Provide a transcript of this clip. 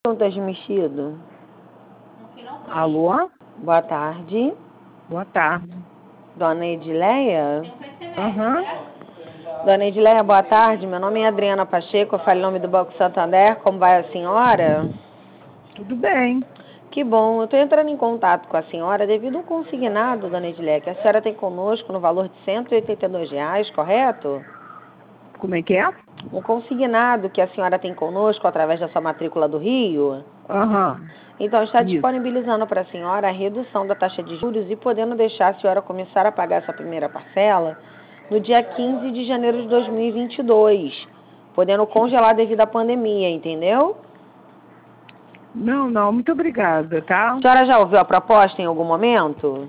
Perguntas de mexido. Alô? Boa tarde. Boa tarde. Dona Edileia? Aham. Dona Edileia, boa tarde. Meu nome é Adriana Pacheco, eu falo em nome do Banco Santander. Como vai a senhora? Tudo bem. Que bom. Eu estou entrando em contato com a senhora devido a um consignado, Dona Edileia, que a senhora tem conosco no valor de R$ 182, correto? Como é que é? Um consignado que a senhora tem conosco através da sua matrícula do Rio. Aham. Então, está Isso. disponibilizando para a senhora a redução da taxa de juros e podendo deixar a senhora começar a pagar essa primeira parcela no dia 15 de janeiro de 2022, podendo congelar devido à pandemia, entendeu? Não, muito obrigada, tá? A senhora já ouviu a proposta em algum momento?